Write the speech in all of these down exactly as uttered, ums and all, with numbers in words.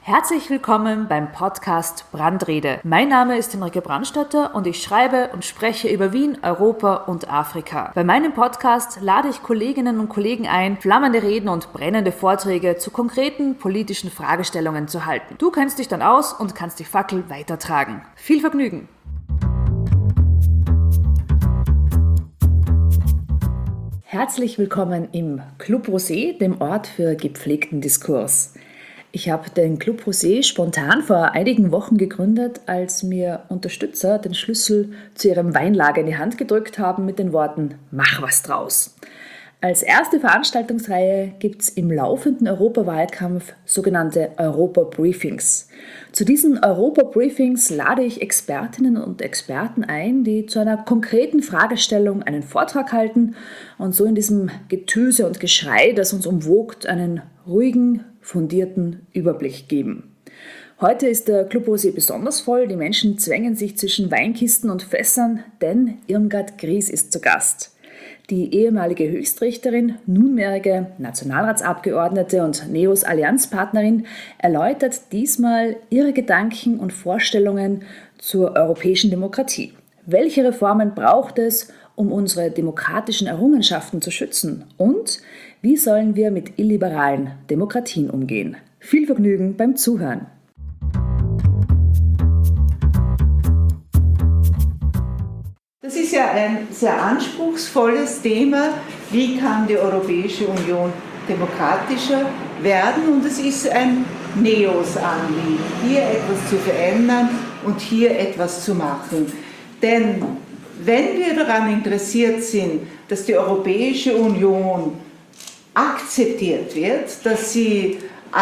Herzlich willkommen beim Podcast Brandrede. Mein Name ist Henrike Brandstätter und ich schreibe und spreche über Wien, Europa und Afrika. Bei meinem Podcast lade ich Kolleginnen und Kollegen ein, flammende Reden und brennende Vorträge zu konkreten politischen Fragestellungen zu halten. Du kennst dich dann aus und kannst die Fackel weitertragen. Viel Vergnügen! Herzlich willkommen im Club Rosé, dem Ort für gepflegten Diskurs. Ich habe den Club Rosé spontan vor einigen Wochen gegründet, als mir Unterstützer den Schlüssel zu ihrem Weinlager in die Hand gedrückt haben mit den Worten „Mach was draus!". Als erste Veranstaltungsreihe gibt es im laufenden Europawahlkampf sogenannte Europa-Briefings. Zu diesen Europa-Briefings lade ich Expertinnen und Experten ein, die zu einer konkreten Fragestellung einen Vortrag halten und so in diesem Getöse und Geschrei, das uns umwogt, einen ruhigen, fundierten Überblick geben. Heute ist der Club Rosé besonders voll. Die Menschen zwängen sich zwischen Weinkisten und Fässern, denn Irmgard Gries ist zu Gast. Die ehemalige Höchstrichterin, nunmehrige Nationalratsabgeordnete und NEOS Allianzpartnerin erläutert diesmal ihre Gedanken und Vorstellungen zur europäischen Demokratie. Welche Reformen braucht es, um unsere demokratischen Errungenschaften zu schützen? Und wie sollen wir mit illiberalen Demokratien umgehen? Viel Vergnügen beim Zuhören! Das ist ja ein sehr anspruchsvolles Thema. Wie kann die Europäische Union demokratischer werden? Und es ist ein NEOS-Anliegen, hier etwas zu verändern und hier etwas zu machen. Denn wenn wir daran interessiert sind, dass die Europäische Union akzeptiert wird, dass sie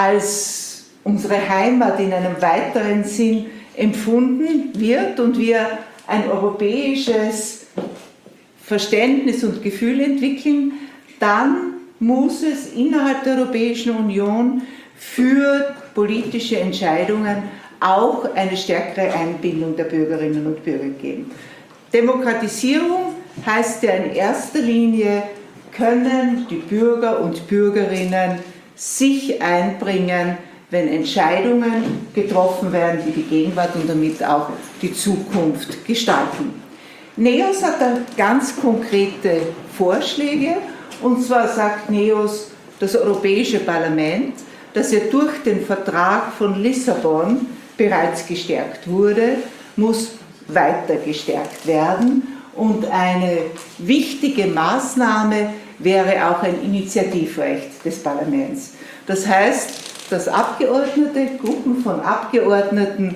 als unsere Heimat in einem weiteren Sinn empfunden wird und wir ein europäisches Verständnis und Gefühl entwickeln, dann muss es innerhalb der Europäischen Union für politische Entscheidungen auch eine stärkere Einbindung der Bürgerinnen und Bürger geben. Demokratisierung heißt ja in erster Linie, können die Bürger und Bürgerinnen sich einbringen, wenn Entscheidungen getroffen werden, die die Gegenwart und damit auch die Zukunft gestalten. NEOS hat da ganz konkrete Vorschläge, und zwar sagt NEOS, das Europäische Parlament, das ja durch den Vertrag von Lissabon bereits gestärkt wurde, muss weiter gestärkt werden, und eine wichtige Maßnahme wäre auch ein Initiativrecht des Parlaments. Das heißt, dass Abgeordnete, Gruppen von Abgeordneten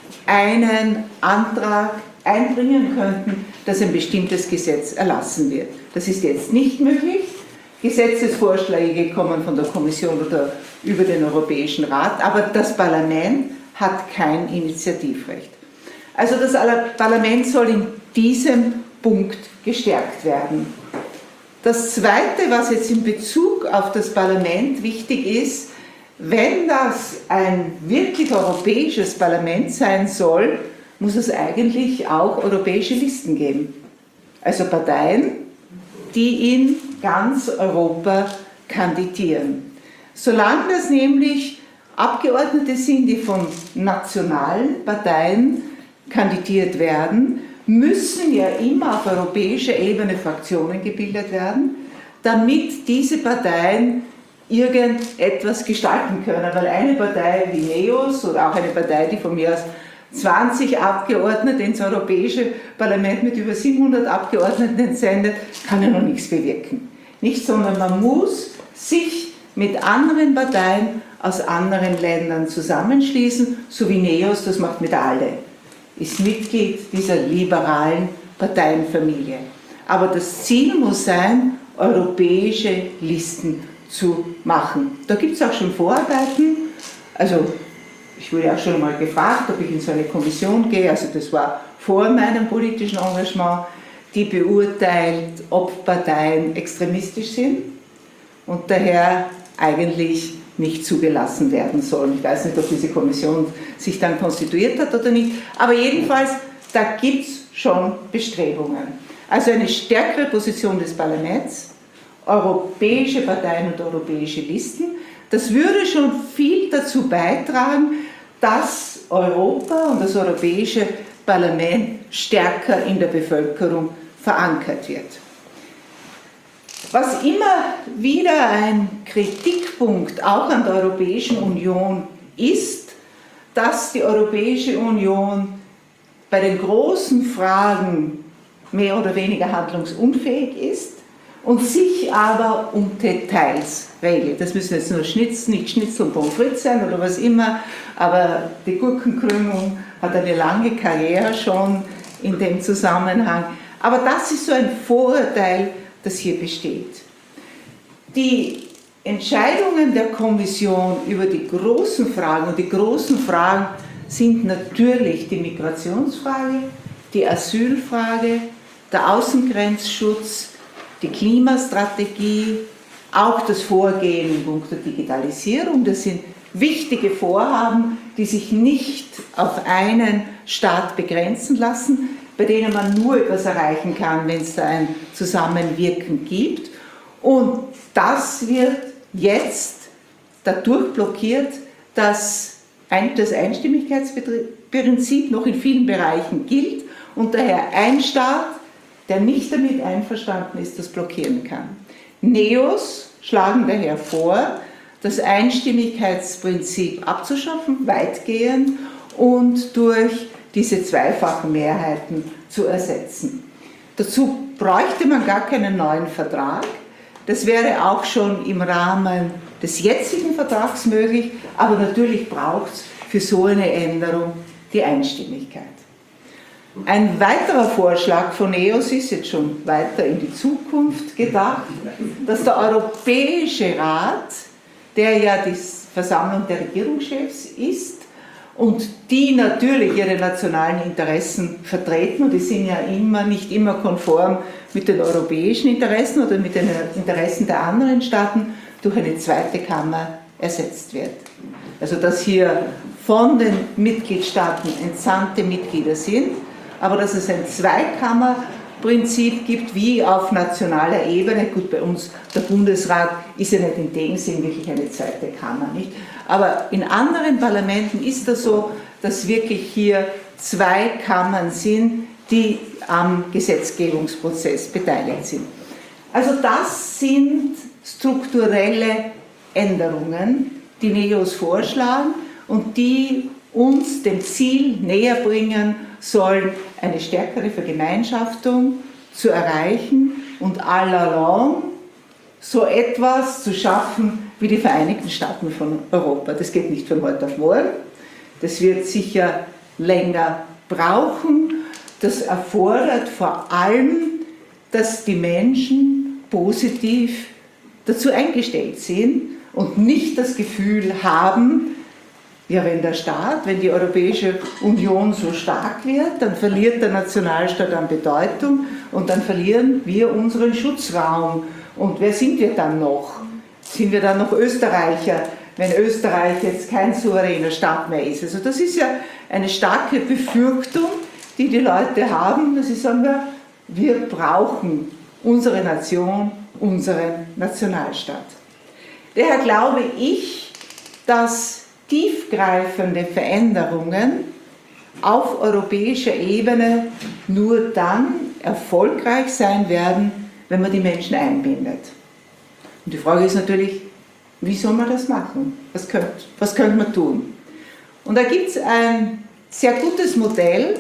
einen Antrag einbringen könnten, dass ein bestimmtes Gesetz erlassen wird. Das ist jetzt nicht möglich. Gesetzesvorschläge kommen von der Kommission oder über den Europäischen Rat, aber das Parlament hat kein Initiativrecht. Also das Parlament soll in diesem Punkt gestärkt werden. Das Zweite, was jetzt in Bezug auf das Parlament wichtig ist, wenn das ein wirklich europäisches Parlament sein soll, muss es eigentlich auch europäische Listen geben. Also Parteien, die in ganz Europa kandidieren. Solange das nämlich Abgeordnete sind, die von nationalen Parteien kandidiert werden, müssen ja immer auf europäischer Ebene Fraktionen gebildet werden, damit diese Parteien irgendetwas gestalten können, weil eine Partei wie NEOS oder auch eine Partei, die von mir aus zwanzig Abgeordnete ins Europäische Parlament mit über siebenhundert Abgeordneten entsendet, kann ja noch nichts bewirken. Nicht, sondern man muss sich mit anderen Parteien aus anderen Ländern zusammenschließen, so wie NEOS das macht mit ALDE, ist Mitglied dieser liberalen Parteienfamilie. Aber das Ziel muss sein, europäische Listen zu machen. Da gibt es auch schon Vorarbeiten. Also ich wurde auch schon mal gefragt, ob ich in so eine Kommission gehe, also das war vor meinem politischen Engagement, die beurteilt, ob Parteien extremistisch sind und daher eigentlich nicht zugelassen werden sollen. Ich weiß nicht, ob diese Kommission sich dann konstituiert hat oder nicht, aber jedenfalls, da gibt es schon Bestrebungen. Also eine stärkere Position des Parlaments, europäische Parteien und europäische Listen, das würde schon viel dazu beitragen, dass Europa und das Europäische Parlament stärker in der Bevölkerung verankert wird. Was immer wieder ein Kritikpunkt auch an der Europäischen Union ist, dass die Europäische Union bei den großen Fragen mehr oder weniger handlungsunfähig ist und sich aber um Details regelt. Das müssen jetzt nur Schnitz, nicht Schnitzel und Pommes frites sein oder was immer, aber die Gurkenkrümmung hat eine lange Karriere schon in dem Zusammenhang. Aber das ist so ein Vorurteil, das hier besteht. Die Entscheidungen der Kommission über die großen Fragen, und die großen Fragen sind natürlich die Migrationsfrage, die Asylfrage, der Außengrenzschutz, die Klimastrategie, auch das Vorgehen in puncto Digitalisierung. Das sind wichtige Vorhaben, die sich nicht auf einen Staat begrenzen lassen, bei denen man nur etwas erreichen kann, wenn es da ein Zusammenwirken gibt. Und das wird jetzt dadurch blockiert, dass das Einstimmigkeitsprinzip noch in vielen Bereichen gilt und daher ein Staat, der nicht damit einverstanden ist, das blockieren kann. Neos schlagen daher vor, das Einstimmigkeitsprinzip abzuschaffen, weitgehend, und durch diese zweifachen Mehrheiten zu ersetzen. Dazu bräuchte man gar keinen neuen Vertrag. Das wäre auch schon im Rahmen des jetzigen Vertrags möglich, aber natürlich braucht es für so eine Änderung die Einstimmigkeit. Ein weiterer Vorschlag von Neos ist jetzt schon weiter in die Zukunft gedacht, dass der Europäische Rat, der ja die Versammlung der Regierungschefs ist und die natürlich ihre nationalen Interessen vertreten, und die sind ja immer, nicht immer konform mit den europäischen Interessen oder mit den Interessen der anderen Staaten, durch eine zweite Kammer ersetzt wird. Also dass hier von den Mitgliedstaaten entsandte Mitglieder sind, aber dass es ein Zweikammerprinzip gibt, wie auf nationaler Ebene. Gut, bei uns, der Bundesrat ist ja nicht in dem Sinn wirklich eine zweite Kammer, nicht? Aber in anderen Parlamenten ist das so, dass wirklich hier zwei Kammern sind, die am Gesetzgebungsprozess beteiligt sind. Also das sind strukturelle Änderungen, die Neos vorschlagen und die uns dem Ziel näher bringen sollen, eine stärkere Vergemeinschaftung zu erreichen und à la longue so etwas zu schaffen wie die Vereinigten Staaten von Europa. Das geht nicht von heute auf morgen, das wird sicher länger brauchen. Das erfordert vor allem, dass die Menschen positiv dazu eingestellt sind und nicht das Gefühl haben, ja, wenn der Staat, wenn die Europäische Union so stark wird, dann verliert der Nationalstaat an Bedeutung und dann verlieren wir unseren Schutzraum. Und wer sind wir dann noch? Sind wir dann noch Österreicher, wenn Österreich jetzt kein souveräner Staat mehr ist? Also das ist ja eine starke Befürchtung, die die Leute haben, dass sie sagen, wir brauchen unsere Nation, unseren Nationalstaat. Daher glaube ich, dass tiefgreifende Veränderungen auf europäischer Ebene nur dann erfolgreich sein werden, wenn man die Menschen einbindet. Und die Frage ist natürlich, wie soll man das machen? Was könnte, was könnte man tun? Und da gibt es ein sehr gutes Modell,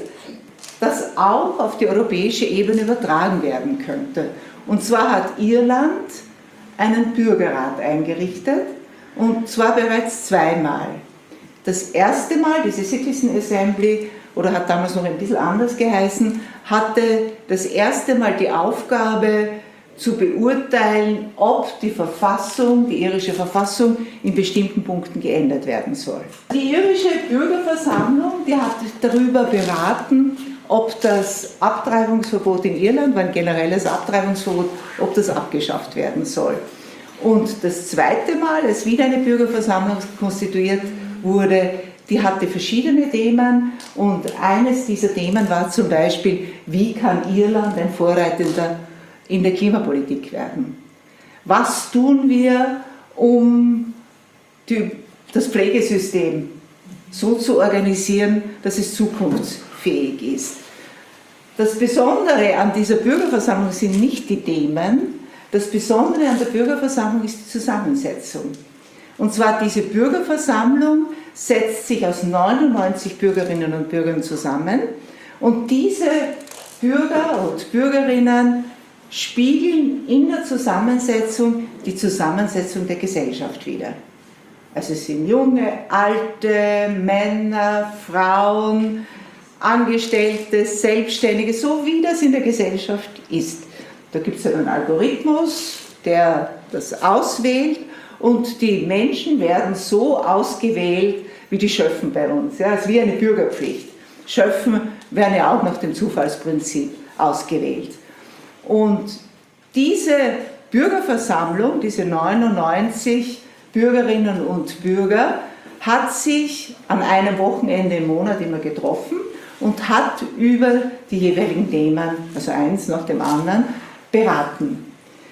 das auch auf die europäische Ebene übertragen werden könnte. Und zwar hat Irland einen Bürgerrat eingerichtet, und zwar bereits zweimal. Das erste Mal, diese Citizen Assembly, oder hat damals noch ein bisschen anders geheißen, hatte das erste Mal die Aufgabe zu beurteilen, ob die Verfassung, die irische Verfassung in bestimmten Punkten geändert werden soll. Die irische Bürgerversammlung, die hat darüber beraten, ob das Abtreibungsverbot in Irland, war ein generelles Abtreibungsverbot, ob das abgeschafft werden soll. Und das zweite Mal, als wieder eine Bürgerversammlung konstituiert wurde, die hatte verschiedene Themen, und eines dieser Themen war zum Beispiel, wie kann Irland ein Vorreiter in der Klimapolitik werden? Was tun wir, um die, das Pflegesystem so zu organisieren, dass es zukunftsfähig ist. Das Besondere an dieser Bürgerversammlung sind nicht die Themen, das Besondere an der Bürgerversammlung ist die Zusammensetzung. Und zwar diese Bürgerversammlung setzt sich aus neunundneunzig Bürgerinnen und Bürgern zusammen und diese Bürger und Bürgerinnen spiegeln in der Zusammensetzung die Zusammensetzung der Gesellschaft wider. Also es sind junge, alte, Männer, Frauen, Angestellte, Selbstständige, so wie das in der Gesellschaft ist. Da gibt es einen Algorithmus, der das auswählt und die Menschen werden so ausgewählt wie die Schöffen bei uns. Ja, es ist wie eine Bürgerpflicht. Schöffen werden ja auch nach dem Zufallsprinzip ausgewählt. Und diese Bürgerversammlung, diese neunundneunzig Bürgerinnen und Bürger, hat sich an einem Wochenende im Monat immer getroffen und hat über die jeweiligen Themen, also eins nach dem anderen, beraten.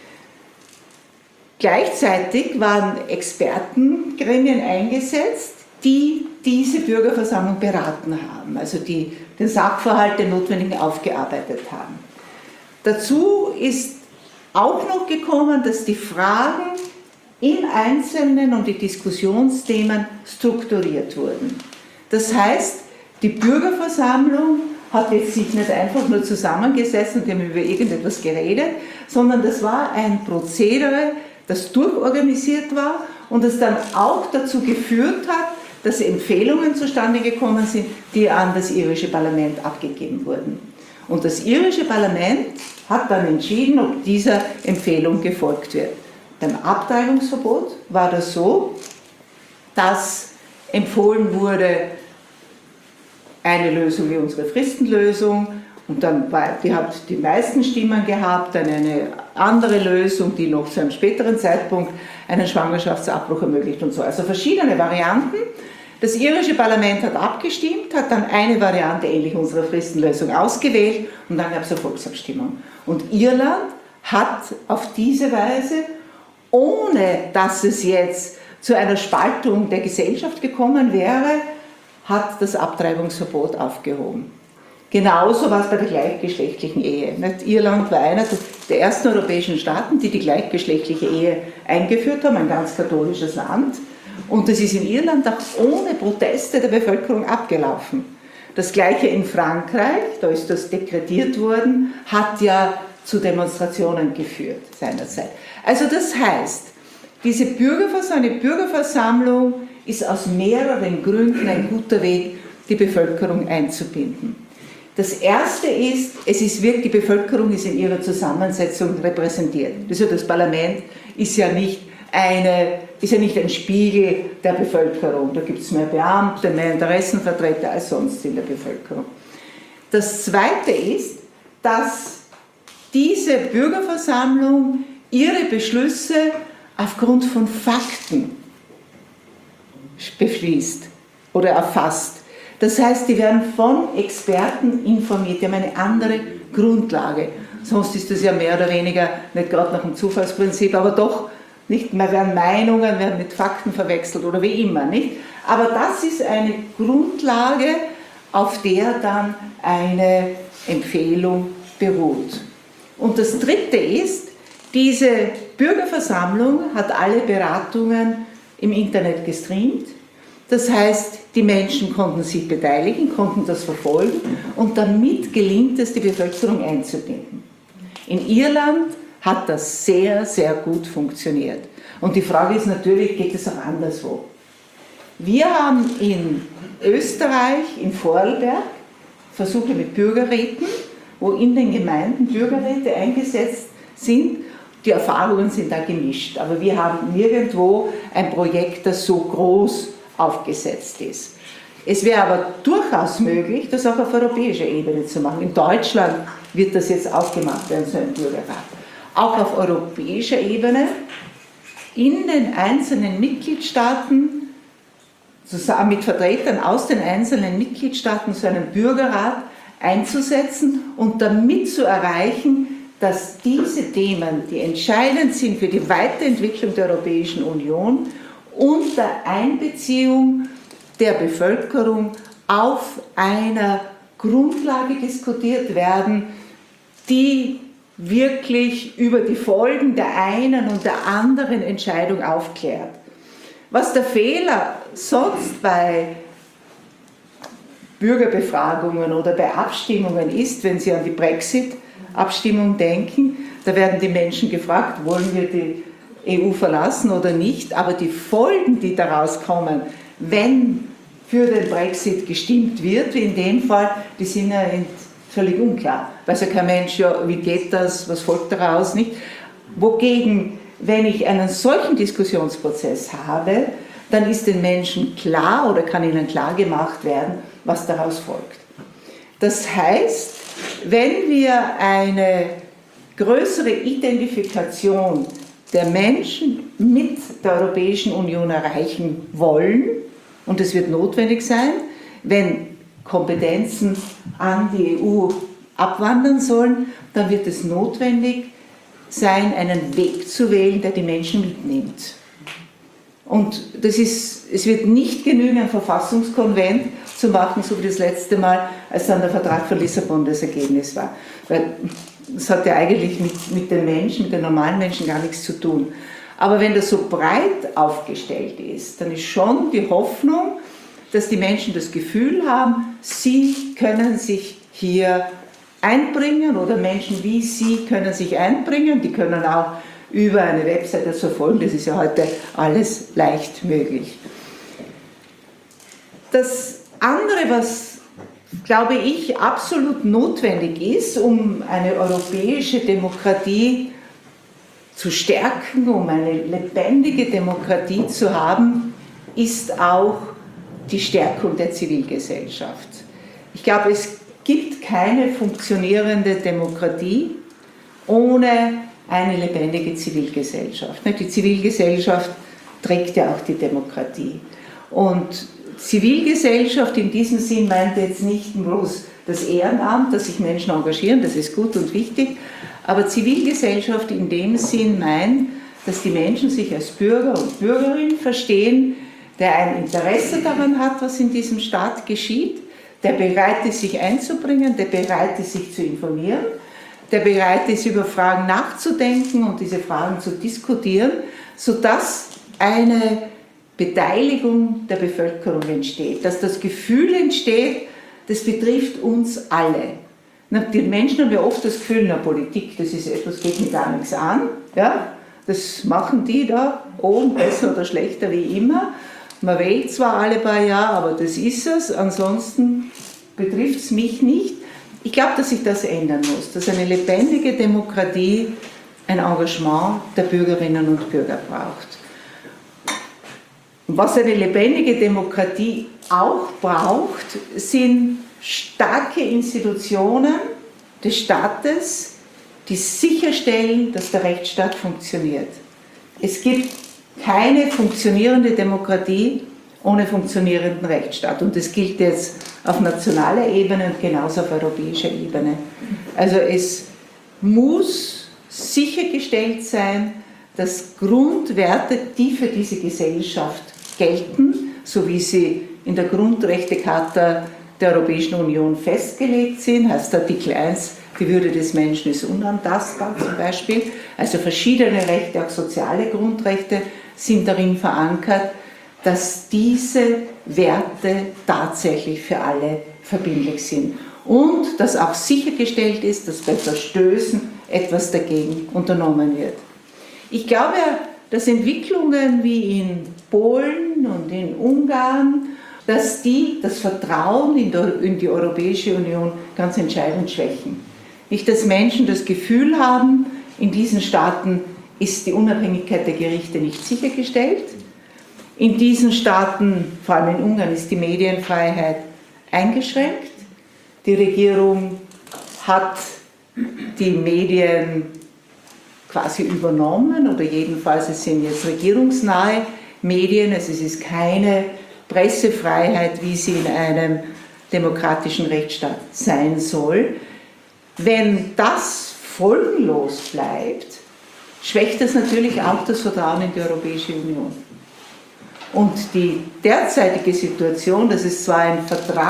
Gleichzeitig waren Expertengremien eingesetzt, die diese Bürgerversammlung beraten haben, also die den Sachverhalt, den notwendigen, aufgearbeitet haben. Dazu ist auch noch gekommen, dass die Fragen im Einzelnen und die Diskussionsthemen strukturiert wurden. Das heißt, die Bürgerversammlung hat jetzt sich nicht einfach nur zusammengesessen und die haben über irgendetwas geredet, sondern das war ein Prozedere, das durchorganisiert war und das dann auch dazu geführt hat, dass Empfehlungen zustande gekommen sind, die an das irische Parlament abgegeben wurden. Und das irische Parlament hat dann entschieden, ob dieser Empfehlung gefolgt wird. Beim Abtreibungsverbot war das so, dass empfohlen wurde, eine Lösung wie unsere Fristenlösung und dann war, die hat die meisten Stimmen gehabt, dann eine andere Lösung, die noch zu einem späteren Zeitpunkt einen Schwangerschaftsabbruch ermöglicht und so. Also verschiedene Varianten. Das irische Parlament hat abgestimmt, hat dann eine Variante ähnlich unserer Fristenlösung ausgewählt und dann gab es eine Volksabstimmung. Und Irland hat auf diese Weise, ohne dass es jetzt zu einer Spaltung der Gesellschaft gekommen wäre, hat das Abtreibungsverbot aufgehoben. Genauso war es bei der gleichgeschlechtlichen Ehe. Irland war einer der ersten europäischen Staaten, die die gleichgeschlechtliche Ehe eingeführt haben, ein ganz katholisches Land. Und das ist in Irland auch ohne Proteste der Bevölkerung abgelaufen. Das Gleiche in Frankreich, da ist das dekretiert worden, hat ja zu Demonstrationen geführt seinerzeit. Also das heißt, diese Bürgerversammlung, eine Bürgerversammlung ist aus mehreren Gründen ein guter Weg, die Bevölkerung einzubinden. Das erste ist, es ist wirklich, die Bevölkerung ist in ihrer Zusammensetzung repräsentiert. Also das Parlament ist ja nicht, eine, ist ja nicht ein Spiegel der Bevölkerung. Da gibt es mehr Beamte, mehr Interessenvertreter als sonst in der Bevölkerung. Das zweite ist, dass diese Bürgerversammlung ihre Beschlüsse aufgrund von Fakten beschließt oder erfasst. Das heißt, die werden von Experten informiert, die haben eine andere Grundlage. Sonst ist das ja mehr oder weniger, nicht gerade nach dem Zufallsprinzip, aber doch, nicht, mehr werden Meinungen, werden mit Fakten verwechselt oder wie immer, nicht? Aber das ist eine Grundlage, auf der dann eine Empfehlung beruht. Und das Dritte ist, diese Bürgerversammlung hat alle Beratungen im Internet gestreamt. Das heißt, die Menschen konnten sich beteiligen, konnten das verfolgen und damit gelingt es, die Bevölkerung einzubinden. In Irland hat das sehr, sehr gut funktioniert. Und die Frage ist natürlich, geht es auch anderswo? Wir haben in Österreich, in Vorarlberg, Versuche mit Bürgerräten, wo in den Gemeinden Bürgerräte eingesetzt sind. Die Erfahrungen sind da gemischt, aber wir haben nirgendwo ein Projekt, das so groß aufgesetzt ist. Es wäre aber durchaus möglich, das auch auf europäischer Ebene zu machen. In Deutschland wird das jetzt auch gemacht werden, so ein Bürgerrat. Auch auf europäischer Ebene, in den einzelnen Mitgliedstaaten, zusammen mit Vertretern aus den einzelnen Mitgliedstaaten, so einen Bürgerrat einzusetzen und damit zu erreichen, dass diese Themen, die entscheidend sind für die Weiterentwicklung der Europäischen Union, unter Einbeziehung der Bevölkerung auf einer Grundlage diskutiert werden, die wirklich über die Folgen der einen und der anderen Entscheidung aufklärt. Was der Fehler sonst bei Bürgerbefragungen oder bei Abstimmungen ist, wenn Sie an die Brexit-Abstimmung denken, da werden die Menschen gefragt, wollen wir die E U verlassen oder nicht, aber die Folgen, die daraus kommen, wenn für den Brexit gestimmt wird, wie in dem Fall, die sind ja völlig unklar. Weiß ja kein Mensch, ja, wie geht das, was folgt daraus, nicht? Wogegen, wenn ich einen solchen Diskussionsprozess habe, dann ist den Menschen klar oder kann ihnen klar gemacht werden, was daraus folgt. Das heißt, wenn wir eine größere Identifikation der Menschen mit der Europäischen Union erreichen wollen, und es wird notwendig sein, wenn Kompetenzen an die E U abwandern sollen, dann wird es notwendig sein, einen Weg zu wählen, der die Menschen mitnimmt. Und das ist, es wird nicht genügen, ein Verfassungskonvent zu machen, so wie das letzte Mal, als dann der Vertrag von Lissabon das Ergebnis war. Weil das hat ja eigentlich mit, mit den Menschen, mit den normalen Menschen gar nichts zu tun. Aber wenn das so breit aufgestellt ist, dann ist schon die Hoffnung, dass die Menschen das Gefühl haben, sie können sich hier einbringen oder Menschen wie sie können sich einbringen, die können auch über eine Webseite das verfolgen, das ist ja heute alles leicht möglich. Das andere, was, glaube ich, absolut notwendig ist, um eine europäische Demokratie zu stärken, um eine lebendige Demokratie zu haben, ist auch die Stärkung der Zivilgesellschaft. Ich glaube, es gibt keine funktionierende Demokratie ohne eine lebendige Zivilgesellschaft. Die Zivilgesellschaft trägt ja auch die Demokratie. Und Zivilgesellschaft in diesem Sinn meint jetzt nicht bloß das Ehrenamt, dass sich Menschen engagieren, das ist gut und wichtig, aber Zivilgesellschaft in dem Sinn meint, dass die Menschen sich als Bürger und Bürgerinnen verstehen, der ein Interesse daran hat, was in diesem Staat geschieht, der bereit ist, sich einzubringen, der bereit ist, sich zu informieren, der bereit ist, über Fragen nachzudenken und diese Fragen zu diskutieren, sodass eine Beteiligung der Bevölkerung entsteht, dass das Gefühl entsteht, das betrifft uns alle. Die Menschen haben ja oft das Gefühl, na, Politik, das ist etwas, geht mir gar nichts an, ja? Das machen die da, oben, besser oder schlechter, wie immer. Man wählt zwar alle paar Jahre, aber das ist es, ansonsten betrifft es mich nicht. Ich glaube, dass sich das ändern muss, dass eine lebendige Demokratie ein Engagement der Bürgerinnen und Bürger braucht. Und was eine lebendige Demokratie auch braucht, sind starke Institutionen des Staates, die sicherstellen, dass der Rechtsstaat funktioniert. Es gibt keine funktionierende Demokratie ohne funktionierenden Rechtsstaat. Und das gilt jetzt auf nationaler Ebene und genauso auf europäischer Ebene. Also es muss sichergestellt sein, dass Grundwerte, die für diese Gesellschaft gelten, so wie sie in der Grundrechtecharta der Europäischen Union festgelegt sind, heißt Artikel eins, die Würde des Menschen ist unantastbar zum Beispiel, also verschiedene Rechte, auch soziale Grundrechte sind darin verankert, dass diese Werte tatsächlich für alle verbindlich sind und dass auch sichergestellt ist, dass bei Verstößen etwas dagegen unternommen wird. Ich glaube, dass Entwicklungen wie in Polen und in Ungarn, dass die das Vertrauen in, der, in die Europäische Union ganz entscheidend schwächen. Nicht, dass Menschen das Gefühl haben, in diesen Staaten ist die Unabhängigkeit der Gerichte nicht sichergestellt. In diesen Staaten, vor allem in Ungarn, ist die Medienfreiheit eingeschränkt. Die Regierung hat die Medien quasi übernommen oder jedenfalls es sind jetzt regierungsnahe Medien, also es ist keine Pressefreiheit, wie sie in einem demokratischen Rechtsstaat sein soll. Wenn das folgenlos bleibt, schwächt das natürlich auch das Vertrauen in die Europäische Union. Und die derzeitige Situation, dass es zwar ein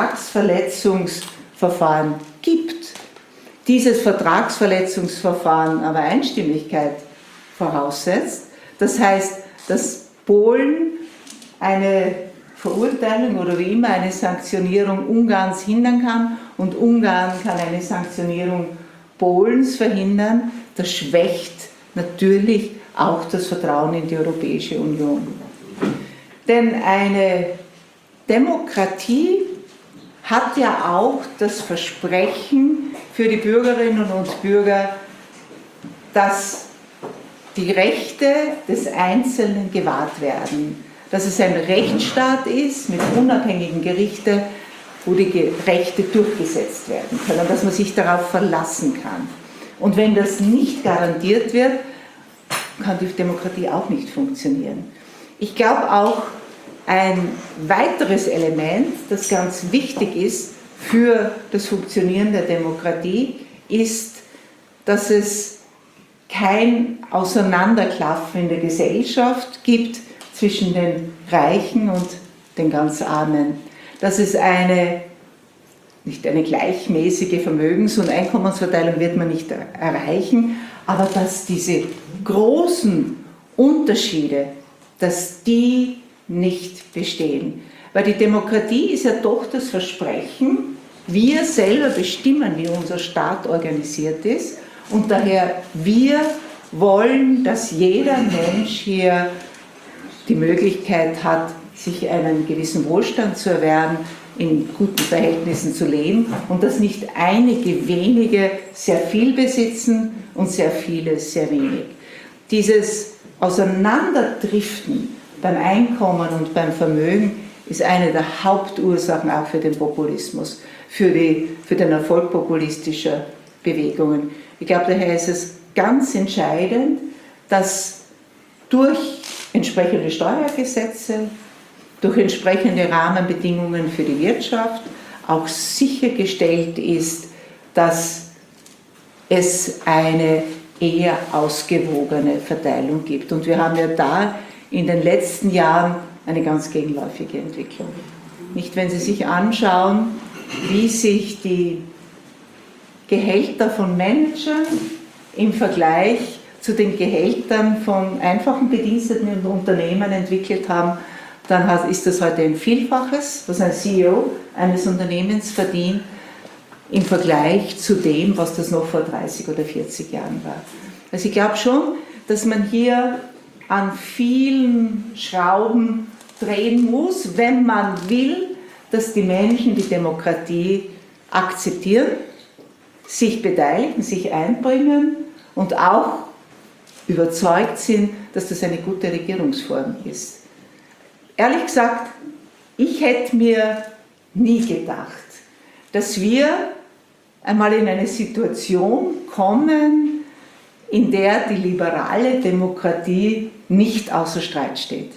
Vertragsverletzungsverfahren gibt, dieses Vertragsverletzungsverfahren aber Einstimmigkeit voraussetzt, das heißt, dass Polen eine Verurteilung oder wie immer eine Sanktionierung Ungarns hindern kann und Ungarn kann eine Sanktionierung Polens verhindern, das schwächt natürlich auch das Vertrauen in die Europäische Union. Denn eine Demokratie hat ja auch das Versprechen für die Bürgerinnen und Bürger, dass die Rechte des Einzelnen gewahrt werden, dass es ein Rechtsstaat ist mit unabhängigen Gerichten, wo die Rechte durchgesetzt werden können, dass man sich darauf verlassen kann. Und wenn das nicht garantiert wird, kann die Demokratie auch nicht funktionieren. Ich glaube auch, ein weiteres Element, das ganz wichtig ist für das Funktionieren der Demokratie, ist, dass es kein Auseinanderklaffen in der Gesellschaft gibt zwischen den Reichen und den ganz Armen. Dass es eine, nicht eine gleichmäßige Vermögens- und Einkommensverteilung wird man nicht erreichen, aber dass diese großen Unterschiede, dass die nicht bestehen. Weil die Demokratie ist ja doch das Versprechen, wir selber bestimmen, wie unser Staat organisiert ist und daher wir wollen, dass jeder Mensch hier die Möglichkeit hat, sich einen gewissen Wohlstand zu erwerben, in guten Verhältnissen zu leben und dass nicht einige wenige sehr viel besitzen und sehr viele sehr wenig. Dieses Auseinanderdriften beim Einkommen und beim Vermögen ist eine der Hauptursachen auch für den Populismus, für, die, für den Erfolg populistischer Bewegungen. Ich glaube, daher ist es ganz entscheidend, dass durch entsprechende Steuergesetze, durch entsprechende Rahmenbedingungen für die Wirtschaft auch sichergestellt ist, dass es eine eher ausgewogene Verteilung gibt. Und wir haben ja da in den letzten Jahren eine ganz gegenläufige Entwicklung. Nicht, wenn Sie sich anschauen, wie sich die Gehälter von Managern im Vergleich zu den Gehältern von einfachen Bediensteten und Unternehmen entwickelt haben, dann ist das heute ein Vielfaches, was ein C E O eines Unternehmens verdient, im Vergleich zu dem, was das noch vor dreißig oder vierzig Jahren war. Also ich glaube schon, dass man hier an vielen Schrauben drehen muss, wenn man will, dass die Menschen die Demokratie akzeptieren, sich beteiligen, sich einbringen und auch überzeugt sind, dass das eine gute Regierungsform ist. Ehrlich gesagt, ich hätte mir nie gedacht, dass wir einmal in eine Situation kommen, in der die liberale Demokratie nicht außer Streit steht.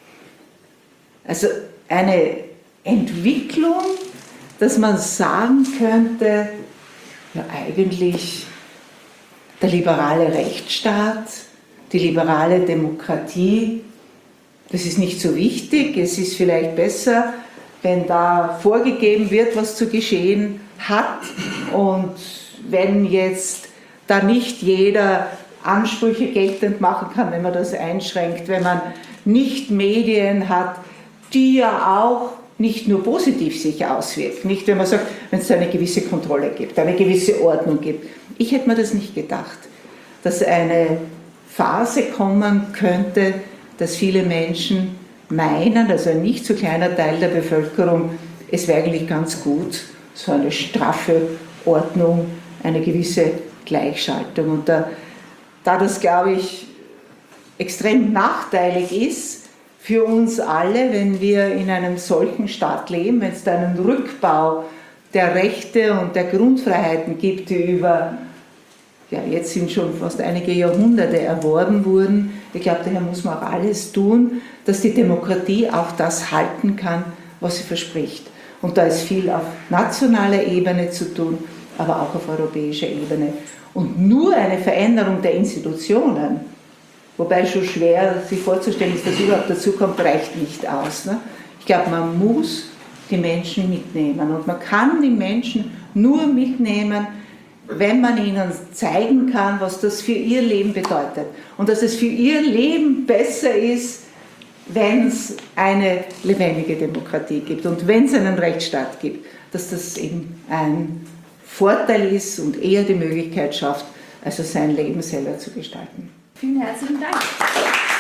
Also eine Entwicklung, dass man sagen könnte, ja eigentlich der liberale Rechtsstaat, die liberale Demokratie, das ist nicht so wichtig, es ist vielleicht besser, wenn da vorgegeben wird, was zu geschehen hat und wenn jetzt da nicht jeder Ansprüche geltend machen kann, wenn man das einschränkt, wenn man nicht Medien hat, die ja auch nicht nur positiv sich auswirken, nicht wenn man sagt, wenn es eine gewisse Kontrolle gibt, eine gewisse Ordnung gibt. Ich hätte mir das nicht gedacht, dass eine Phase kommen könnte, dass viele Menschen meinen, also ein nicht so kleiner Teil der Bevölkerung, es wäre eigentlich ganz gut, so eine straffe Ordnung, eine gewisse Gleichschaltung. Und da, da das, glaube ich, extrem nachteilig ist für uns alle, wenn wir in einem solchen Staat leben, wenn es da einen Rückbau der Rechte und der Grundfreiheiten gibt, die über, ja, jetzt sind schon fast einige Jahrhunderte erworben wurden. Ich glaube, daher muss man auch alles tun, dass die Demokratie auch das halten kann, was sie verspricht. Und da ist viel auf nationaler Ebene zu tun, aber auch auf europäischer Ebene. Und nur eine Veränderung der Institutionen, wobei schon schwer sich vorzustellen ist, dass überhaupt dazu kommt, reicht nicht aus. Ne? Ich glaube, man muss die Menschen mitnehmen und man kann die Menschen nur mitnehmen, wenn man ihnen zeigen kann, was das für ihr Leben bedeutet und dass es für ihr Leben besser ist, wenn es eine lebendige Demokratie gibt und wenn es einen Rechtsstaat gibt, dass das eben ein Vorteil ist und eher die Möglichkeit schafft, also sein Leben selber zu gestalten. Vielen herzlichen Dank.